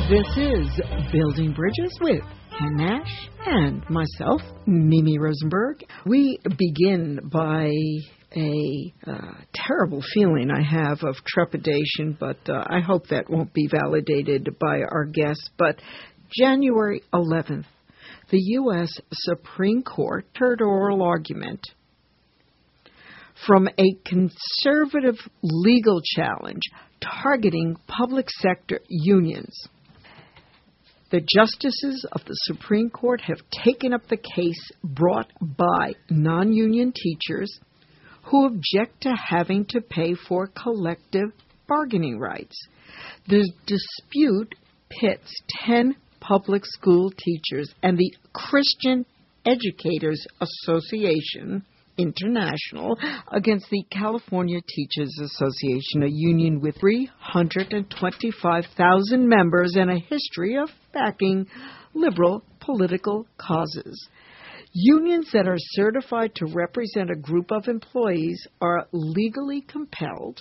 This is Building Bridges with Ken Nash and myself, Mimi Rosenberg. We begin by a terrible feeling I have of trepidation, but I hope that won't be validated by our guests. But January 11th, the U.S. Supreme Court heard oral argument from a conservative legal challenge targeting public sector unions. The justices of the Supreme Court have taken up the case brought by non-union teachers who object to having to pay for collective bargaining rights. The dispute pits 10 public school teachers and the Christian Educators Association International against the California Teachers Association, a union with 325,000 members and a history of backing liberal political causes. Unions that are certified to represent a group of employees are legally compelled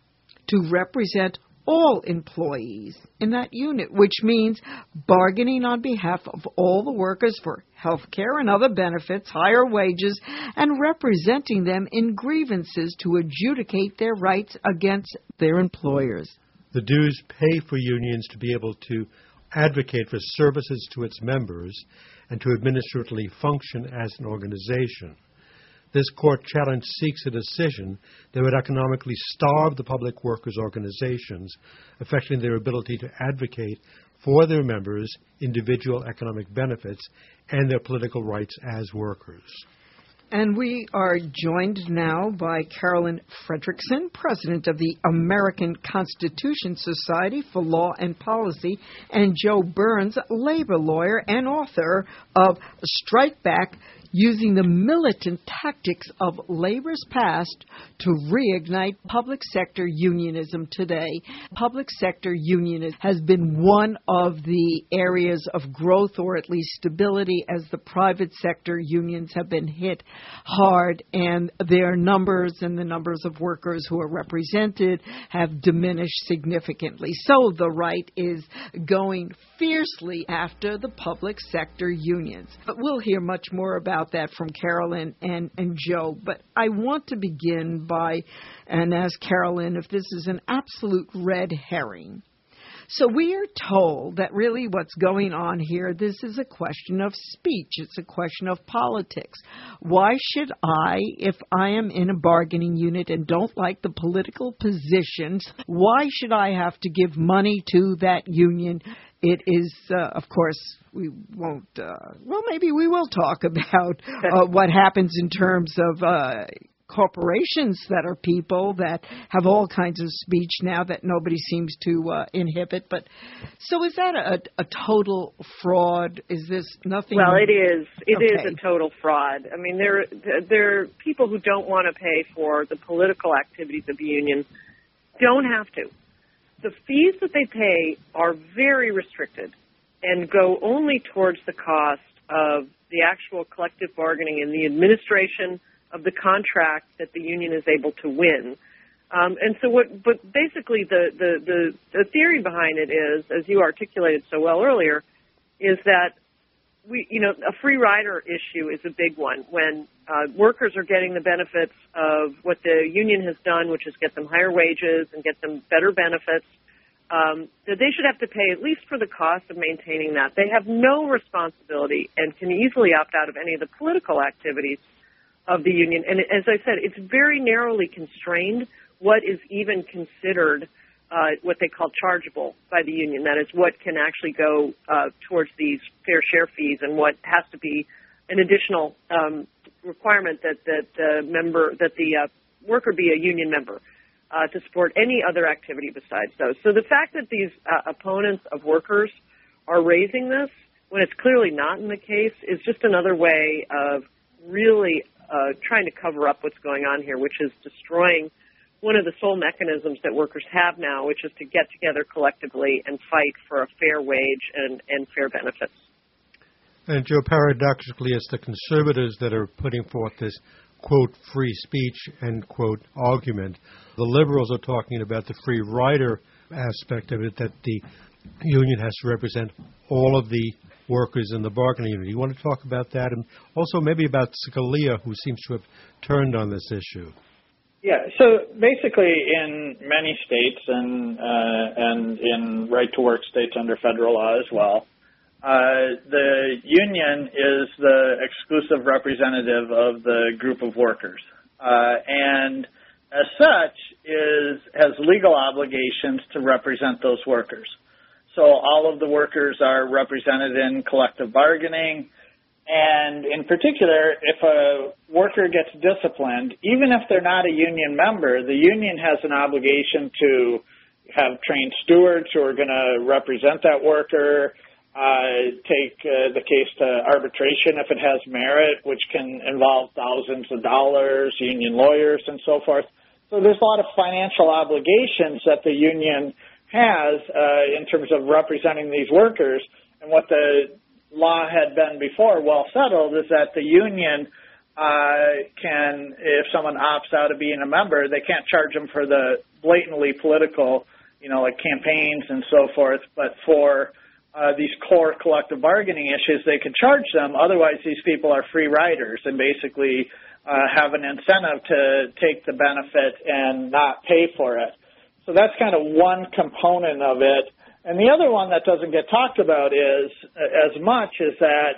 to represent all employees in that unit, which means bargaining on behalf of all the workers for health care and other benefits, higher wages, and representing them in grievances to adjudicate their rights against their employers. The dues pay for unions to be able to advocate for services to its members and to administratively function as an organization. This court challenge seeks a decision that would economically starve the public workers' organizations, affecting their ability to advocate for their members' individual economic benefits and their political rights as workers. And we are joined now by Carolyn Fredrickson, president of the American Constitution Society for Law and Policy, and Joe Burns, labor lawyer and author of Strike Back: Using the Militant Tactics of Labor's Past to Reignite Public Sector Unionism Today. Public sector unionism has been one of the areas of growth, or at least stability, as the private sector unions have been hit hard, and their numbers and the numbers of workers who are represented have diminished significantly. So the right is going fiercely after the public sector unions. But we'll hear much more about that from Carolyn and Joe. But I want to begin by and ask Carolyn if this is an absolute red herring. So we are told that really what's going on here, this is a question of speech. It's a question of politics. Why should I, if I am in a bargaining unit and don't like the political positions, why should I have to give money to that union? It is, of course, we won't, maybe we will talk about what happens in terms of corporations that are people that have all kinds of speech now that nobody seems to inhibit. But so is that a total fraud? Is this nothing? Well, it is. It Okay. is a total fraud. I mean, there are people who don't want to pay for the political activities of the union don't have to. The fees that they pay are very restricted and go only towards the cost of the actual collective bargaining and the administration of the contract that the union is able to win. And so but basically the theory behind it is, as you articulated so well earlier, is that a free rider issue is a big one when workers are getting the benefits of what the union has done, which is get them higher wages and get them better benefits. That they should have to pay at least for the cost of maintaining that. They have no responsibility and can easily opt out of any of the political activities of the union. And as I said, it's very narrowly constrained what is even considered what they call chargeable by the union. That is what can actually go towards these fair share fees and what has to be an additional requirement that the worker be a union member to support any other activity besides those. So the fact that these opponents of workers are raising this when it's clearly not in the case is just another way of really trying to cover up what's going on here, which is destroying one of the sole mechanisms that workers have now, which is to get together collectively and fight for a fair wage and fair benefits. And, Joe, paradoxically, it's the conservatives that are putting forth this, quote, free speech, end quote, argument. The liberals are talking about the free rider aspect of it, that the union has to represent all of the workers in the bargaining unit. You want to talk about that, and also maybe about Scalia, who seems to have turned on this issue? Yeah, so basically in many states and in right-to-work states under federal law as well, the union is the exclusive representative of the group of workers, and as such has legal obligations to represent those workers. So all of the workers are represented in collective bargaining, and in particular, if a worker gets disciplined, even if they're not a union member, the union has an obligation to have trained stewards who are going to represent that worker, take the case to arbitration if it has merit, which can involve thousands of dollars, union lawyers, and so forth. So there's a lot of financial obligations that the union has in terms of representing these workers. And what the law had been before well settled is that the union can, if someone opts out of being a member, they can't charge them for the blatantly political, like campaigns and so forth, but for these core collective bargaining issues, they can charge them. Otherwise, these people are free riders and basically have an incentive to take the benefit and not pay for it. So that's kind of one component of it. And the other one that doesn't get talked about is that,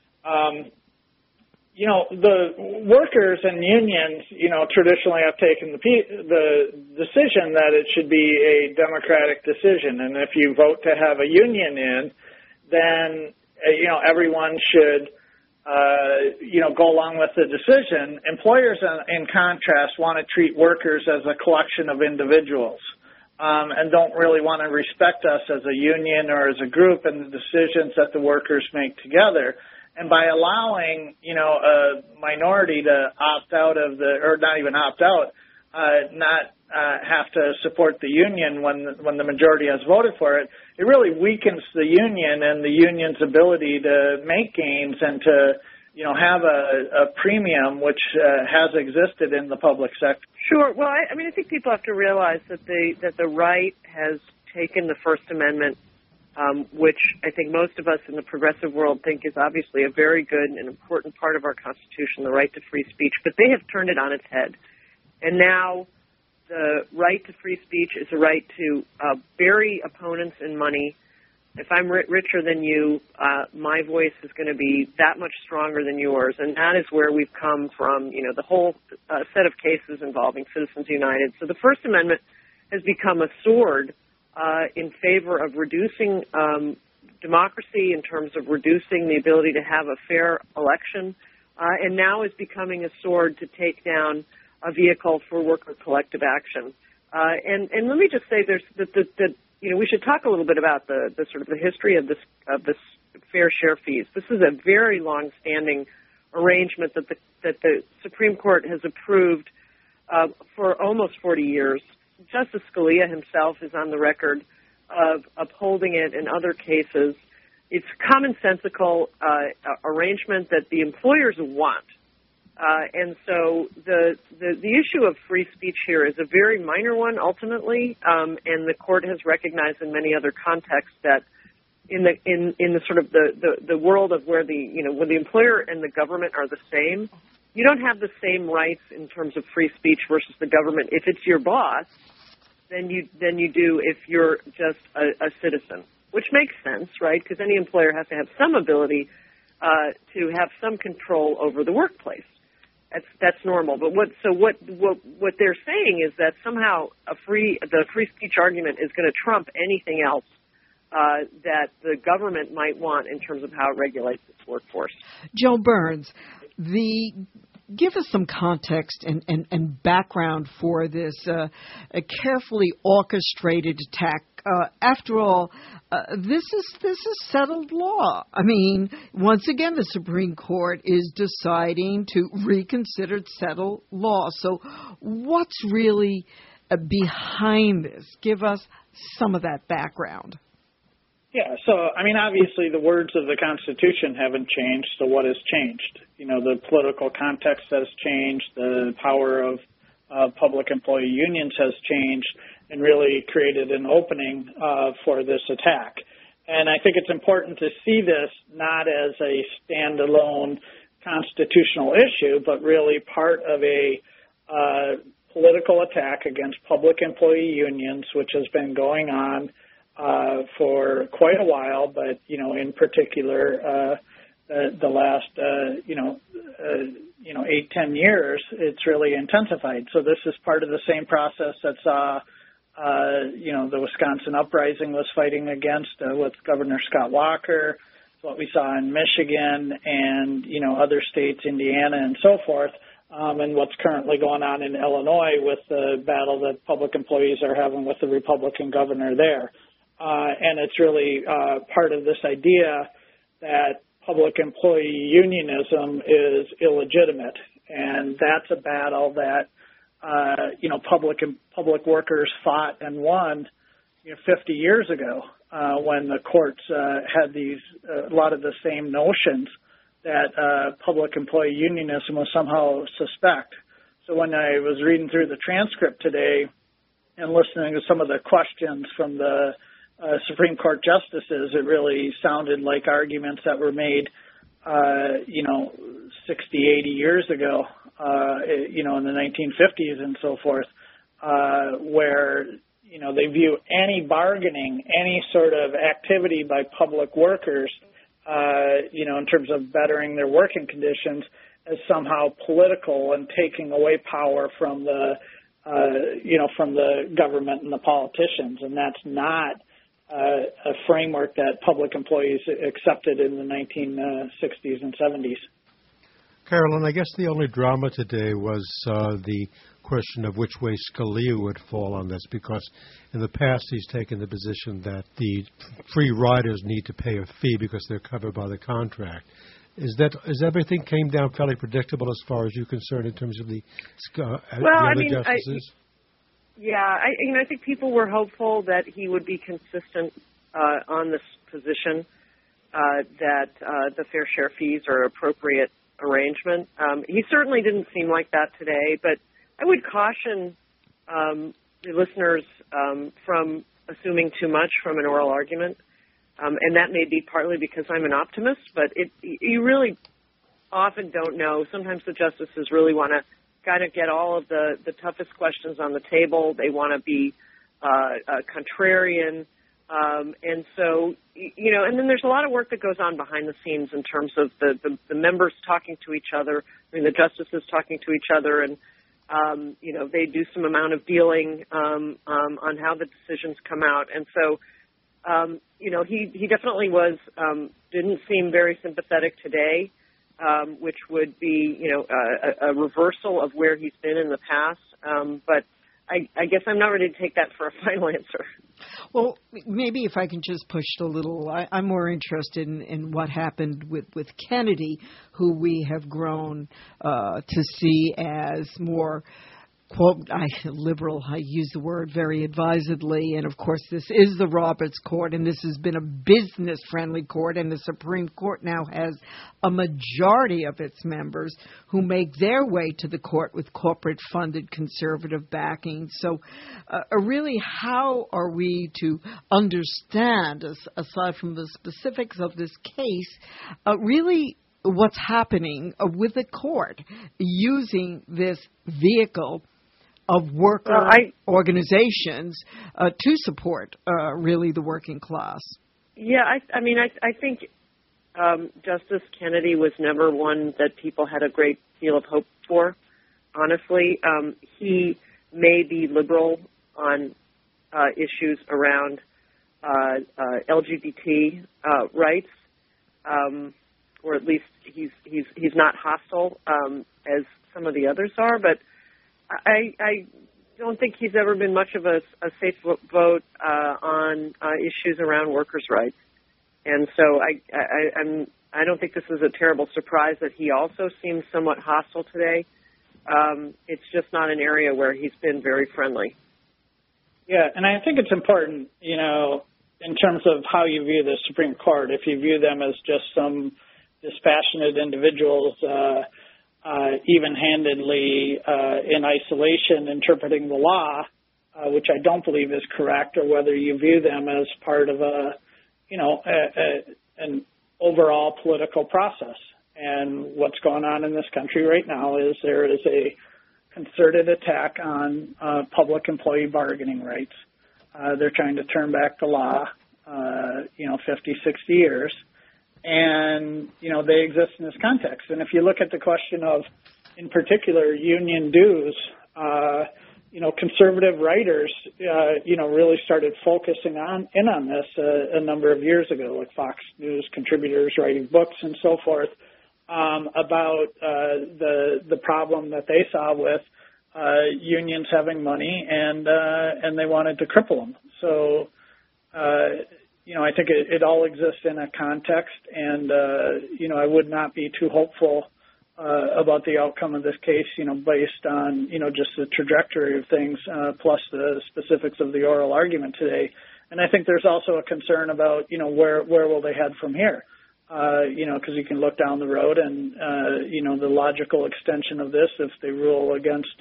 the workers and unions, traditionally have taken the decision that it should be a democratic decision. And if you vote to have a union in, then, everyone should, go along with the decision. Employers, in contrast, want to treat workers as a collection of individuals. And don't really want to respect us as a union or as a group and the decisions that the workers make together. And by allowing, a minority to opt out of or not even opt out, not have to support the union when the majority has voted for it, it really weakens the union and the union's ability to make gains and to, have a premium which has existed in the public sector. Sure. Well, I think people have to realize that the right has taken the First Amendment, which I think most of us in the progressive world think is obviously a very good and important part of our Constitution, the right to free speech, but they have turned it on its head. And now the right to free speech is a right to bury opponents in money. If I'm richer than you, my voice is going to be that much stronger than yours. And that is where we've come from, the whole set of cases involving Citizens United. So the First Amendment has become a sword in favor of reducing democracy, in terms of reducing the ability to have a fair election, and now is becoming a sword to take down a vehicle for worker collective action. And let me just say, we should talk a little bit about the sort of the history of this fair share fees. This is a very long-standing arrangement that the Supreme Court has approved for almost 40 years. Justice Scalia himself is on the record of upholding it in other cases. It's a commonsensical arrangement that the employers want. And so the issue of free speech here is a very minor one ultimately, and the court has recognized in many other contexts that in the sort of the world of where when the employer and the government are the same, you don't have the same rights in terms of free speech versus the government. If it's your boss, then you do if you're just a citizen, which makes sense, right? Because any employer has to have some ability to have some control over the workplace. That's normal. But what they're saying is that somehow the free speech argument is going to trump anything else that the government might want in terms of how it regulates its workforce. Joe Burns, give us some context and background for this a carefully orchestrated attack. After all, this is settled law. I mean, once again, the Supreme Court is deciding to reconsider settled law. So what's really behind this? Give us some of that background. Yeah, so, obviously the words of the Constitution haven't changed, so what has changed? The political context has changed, the power of public employee unions has changed, and really created an opening for this attack. And I think it's important to see this not as a standalone constitutional issue, but really part of a political attack against public employee unions, which has been going on for quite a while, but, in particular, the last, 8-10 years, it's really intensified. So this is part of the same process that saw, the Wisconsin uprising was fighting against with Governor Scott Walker, what we saw in Michigan and, other states, Indiana and so forth, and what's currently going on in Illinois with the battle that public employees are having with the Republican governor there. And it's really part of this idea that public employee unionism is illegitimate, and that's a battle that public workers fought and won 50 years ago when the courts had a lot of the same notions that public employee unionism was somehow suspect. So when I was reading through the transcript today and listening to some of the questions from the Supreme Court justices, it really sounded like arguments that were made, 60, 80 years ago, in the 1950s and so forth, where, they view any bargaining, any sort of activity by public workers, in terms of bettering their working conditions as somehow political and taking away power from the, from the government and the politicians. And that's not a framework that public employees accepted in the 1960s and 70s. Carolyn, I guess the only drama today was the question of which way Scalia would fall on this, because in the past he's taken the position that the free riders need to pay a fee because they're covered by the contract. Is everything came down fairly predictable as far as you're concerned in terms of the other justices? I think people were hopeful that he would be consistent on this position, that the fair share fees are appropriate arrangement. He certainly didn't seem like that today, but I would caution the listeners from assuming too much from an oral argument, and that may be partly because I'm an optimist, but you really often don't know. Sometimes the justices really want to kind of get all of the toughest questions on the table. They want to be contrarian. And so, and then there's a lot of work that goes on behind the scenes in terms of the members talking to each other, the justices talking to each other, and, they do some amount of dealing on how the decisions come out. And so, he definitely didn't seem very sympathetic today, which would be, a reversal of where he's been in the past. But I guess I'm not ready to take that for a final answer. Well, maybe if I can just push it a little, I'm more interested in what happened with Kennedy, who we have grown to see as more, quote, liberal. I use the word very advisedly. And, of course, this is the Roberts Court, and this has been a business-friendly court, and the Supreme Court now has a majority of its members who make their way to the court with corporate-funded conservative backing. So, really, how are we to understand, aside from the specifics of this case, really what's happening with the court using this vehicle of worker organizations to support really the working class? Yeah, I think Justice Kennedy was never one that people had a great deal of hope for, honestly. He may be liberal on issues around LGBT rights, or at least he's not hostile as some of the others are, but I don't think he's ever been much of a safe vote on issues around workers' rights. And so I don't think this is a terrible surprise that he also seems somewhat hostile today. It's just not an area where he's been very friendly. Yeah, and I think it's important, in terms of how you view the Supreme Court, if you view them as just some dispassionate individuals even-handedly in isolation interpreting the law, which I don't believe is correct, or whether you view them as part of an overall political process. And what's going on in this country right now is there is a concerted attack on public employee bargaining rights. They're trying to turn back the law, 50, 60 years. And, they exist in this context. And if you look at the question of, in particular, union dues, conservative writers, really started focusing on this a number of years ago, like Fox News contributors writing books and so forth, about the problem that they saw with unions having money, and they wanted to cripple them. So, I think it all exists in a context, and I would not be too hopeful about the outcome of this case, based on just the trajectory of things, plus the specifics of the oral argument today. And I think there's also a concern about where will they head from here. Because you can look down the road and, the logical extension of this, if they rule against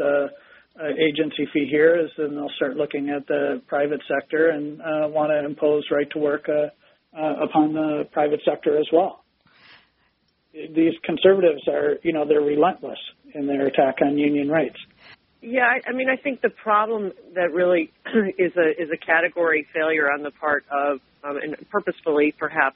agency fee here, is then they'll start looking at the private sector and want to impose right to work upon the private sector as well. These conservatives are, they're relentless in their attack on union rights. Yeah, I think the problem that really is a category failure on the part of, and purposefully perhaps,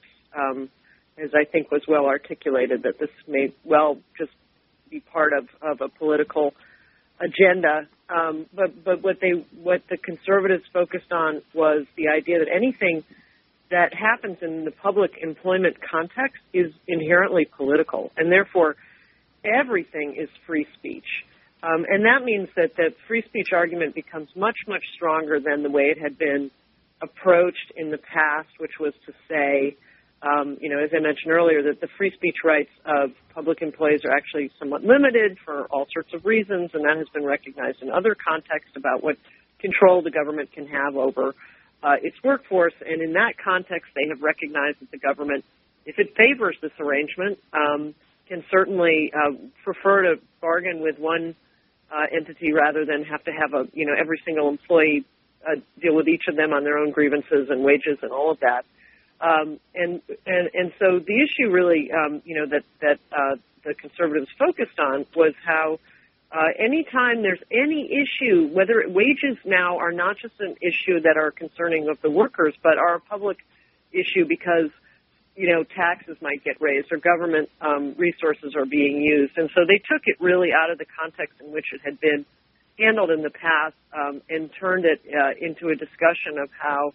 as I think was well articulated, that this may well just be part of a political agenda. But what the conservatives focused on was the idea that anything that happens in the public employment context is inherently political, and therefore everything is free speech. And that means that the free speech argument becomes much, much stronger than the way it had been approached in the past, which was to say, as I mentioned earlier, that the free speech rights of public employees are actually somewhat limited for all sorts of reasons, and that has been recognized in other contexts about what control the government can have over its workforce. And in that context, they have recognized that the government, if it favors this arrangement, can certainly prefer to bargain with one entity rather than have to have every single employee deal with each of them on their own grievances and wages and all of that. And so the issue really, that the conservatives focused on was how anytime there's any issue, whether wages now are not just an issue that are concerning of the workers, but are a public issue because, taxes might get raised or government resources are being used. And so they took it really out of the context in which it had been handled in the past and turned it into a discussion of how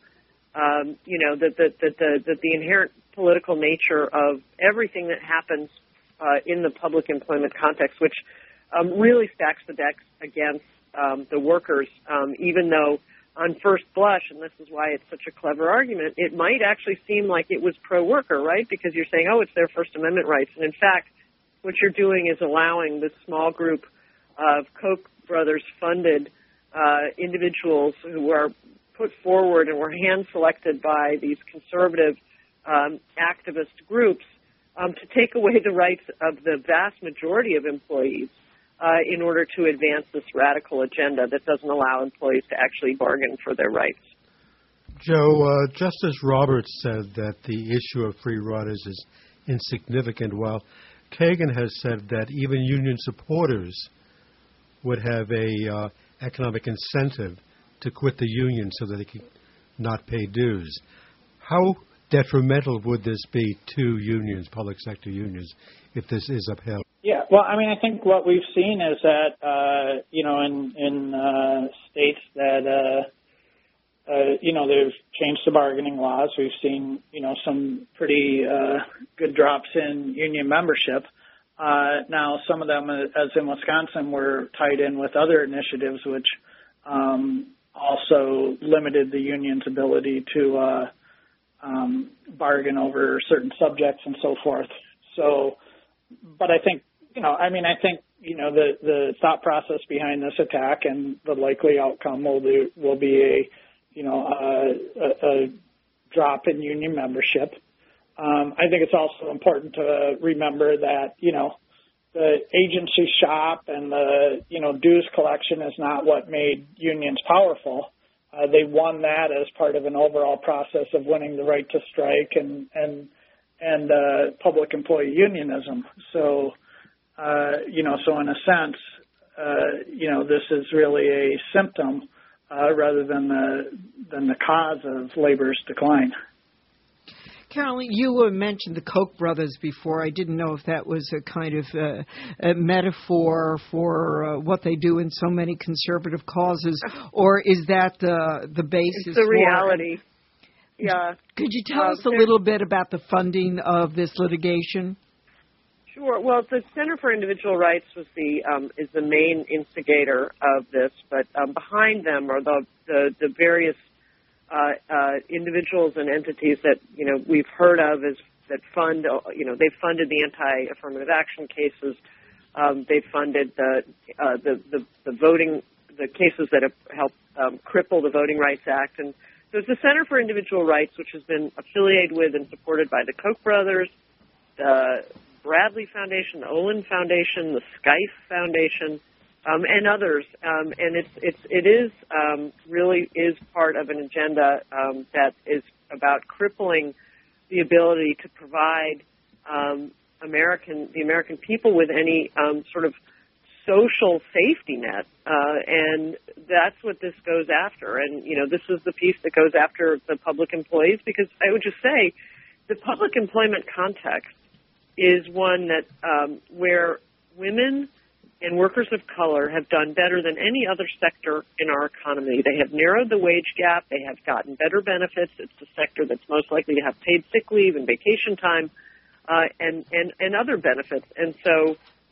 that the inherent political nature of everything that happens in the public employment context, which really stacks the decks against the workers, even though on first blush, and this is why it's such a clever argument, it might actually seem like it was pro-worker, right? Because you're saying, it's their First Amendment rights. And in fact, what you're doing is allowing this small group of Koch brothers funded individuals who are put forward and were hand-selected by these conservative activist groups to take away the rights of the vast majority of employees in order to advance this radical agenda that doesn't allow employees to actually bargain for their rights. Joe, Justice Roberts said that the issue of free riders is insignificant, while Kagan has said that even union supporters would have a economic incentive to quit the union so that they can not pay dues. How detrimental would this be to unions, public sector unions, if this is upheld? Yeah, well, I think what we've seen is that, in states that, they've changed the bargaining laws, we've seen, some pretty good drops in union membership. Now, some of them, as in Wisconsin, were tied in with other initiatives which also limited the union's ability to bargain over certain subjects and so forth. So, but I think, the thought process behind this attack and the likely outcome will be a drop in union membership. I think it's also important to remember that, the agency shop and the dues collection is not what made unions powerful. They won that as part of an overall process of winning the right to strike and public employee unionism. So so in a sense, this is really a symptom rather than the cause of labor's decline. Carolyn, you mentioned the Koch brothers before. I didn't know if that was a kind of a metaphor for what they do in so many conservative causes, or is that the basis? It's the reality. Yeah. Could you tell us a little bit about the funding of this litigation? Sure. Well, the Center for Individual Rights is the main instigator of this, but behind them are the various individuals and entities that we've heard of that fund. They've funded the anti-affirmative action cases. They've funded the voting, the cases that have helped cripple the Voting Rights Act, and there's the Center for Individual Rights, which has been affiliated with and supported by the Koch brothers, the Bradley Foundation, the Olin Foundation, the Skyfe Foundation, and others. And it is really is part of an agenda that is about crippling the ability to provide the American people with any sort of social safety net, and that's what this goes after. And this is the piece that goes after the public employees, because I would just say the public employment context is one that where women and workers of color have done better than any other sector in our economy. They have narrowed the wage gap. They have gotten better benefits. It's the sector that's most likely to have paid sick leave and vacation time and other benefits. And so,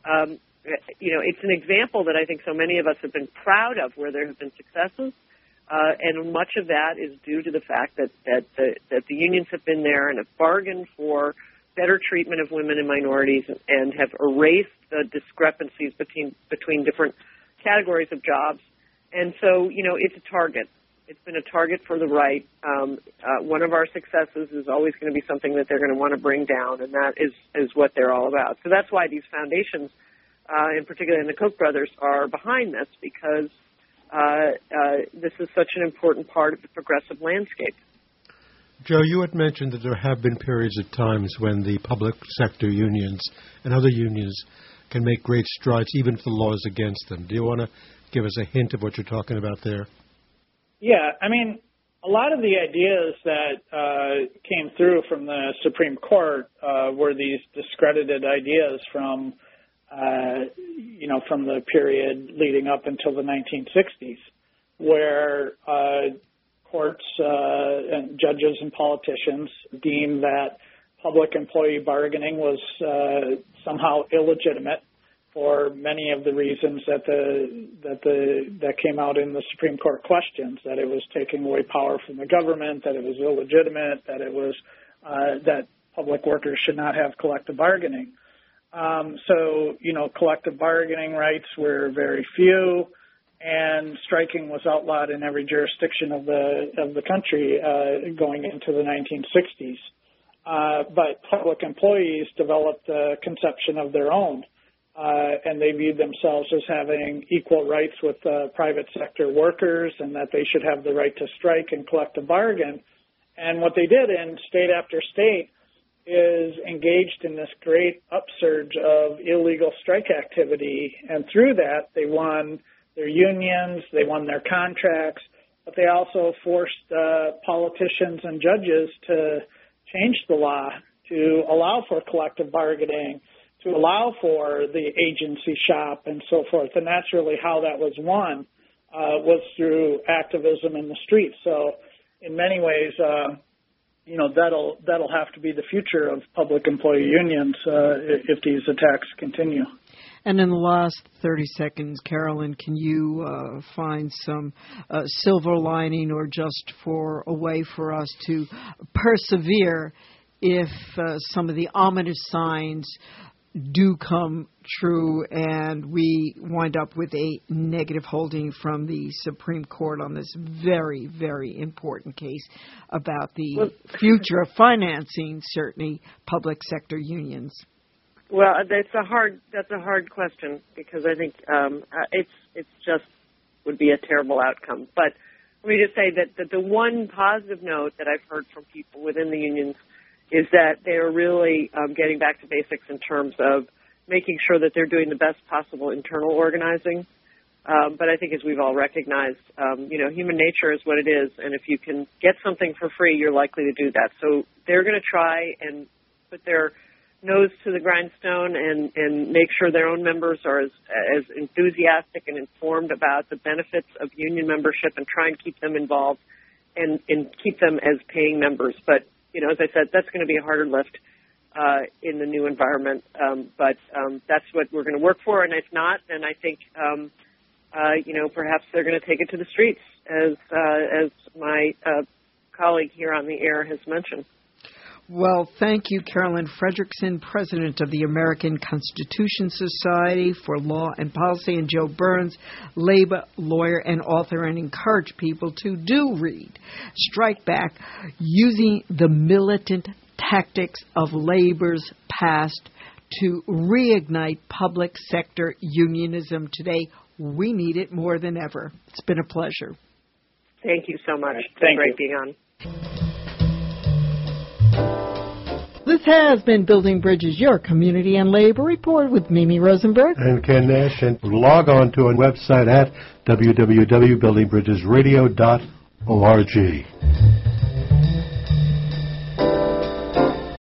it's an example that I think so many of us have been proud of, where there have been successes. And much of that is due to the fact that the unions have been there and have bargained for better treatment of women and minorities and have erased the discrepancies between different categories of jobs. And so, it's a target. It's been a target for the right. One of our successes is always going to be something that they're going to want to bring down, and that is what they're all about. So that's why these foundations, in particular in the Koch brothers, are behind this, because this is such an important part of the progressive landscape. Joe, you had mentioned that there have been periods of times when the public sector unions and other unions can make great strides, even if the law is against them. Do you want to give us a hint of what you're talking about there? Yeah, I mean, a lot of the ideas that came through from the Supreme Court were these discredited ideas from the period leading up until the 1960s, where courts and judges and politicians deemed that public employee bargaining was somehow illegitimate for many of the reasons that came out in the Supreme Court questions, that it was taking away power from the government, that it was illegitimate, that it was that public workers should not have collective bargaining. So collective bargaining rights were very few, and striking was outlawed in every jurisdiction of the country going into the 1960s. But public employees developed a conception of their own, and they viewed themselves as having equal rights with private sector workers, and that they should have the right to strike and collective bargain. And what they did in state after state is engaged in this great upsurge of illegal strike activity, and through that they won their unions, they won their contracts, but they also forced politicians and judges to change the law to allow for collective bargaining, to allow for the agency shop and so forth. And that's really how that was won, was through activism in the streets. So in many ways, that'll have to be the future of public employee unions if these attacks continue. And in the last 30 seconds, Carolyn, can you find some silver lining, or just for a way for us to persevere if some of the ominous signs do come true and we wind up with a negative holding from the Supreme Court on this very, very important case about the future of financing, certainly, public sector unions? Well, that's a hard question, because I think it's just would be a terrible outcome. But let me just say that the one positive note that I've heard from people within the unions is that they are really getting back to basics in terms of making sure that they're doing the best possible internal organizing. But I think, as we've all recognized, human nature is what it is, and if you can get something for free, you're likely to do that. So they're going to try and put their nose to the grindstone and make sure their own members are as enthusiastic and informed about the benefits of union membership, and try and keep them involved and keep them as paying members. But, as I said, that's going to be a harder lift in the new environment. But that's what we're going to work for. And if not, then I think, perhaps they're going to take it to the streets, as my colleague here on the air has mentioned. Well, thank you, Carolyn Fredrickson, President of the American Constitution Society for Law and Policy, and Joe Burns, labor lawyer and author, and encourage people to do read Strike Back, Using the Militant Tactics of Labor's Past to Reignite Public Sector Unionism Today. We need it more than ever. It's been a pleasure. Thank you so much. It's been great being on. This has been Building Bridges, your community and labor report with Mimi Rosenberg and Ken Nash. And log on to our website at www.buildingbridgesradio.org.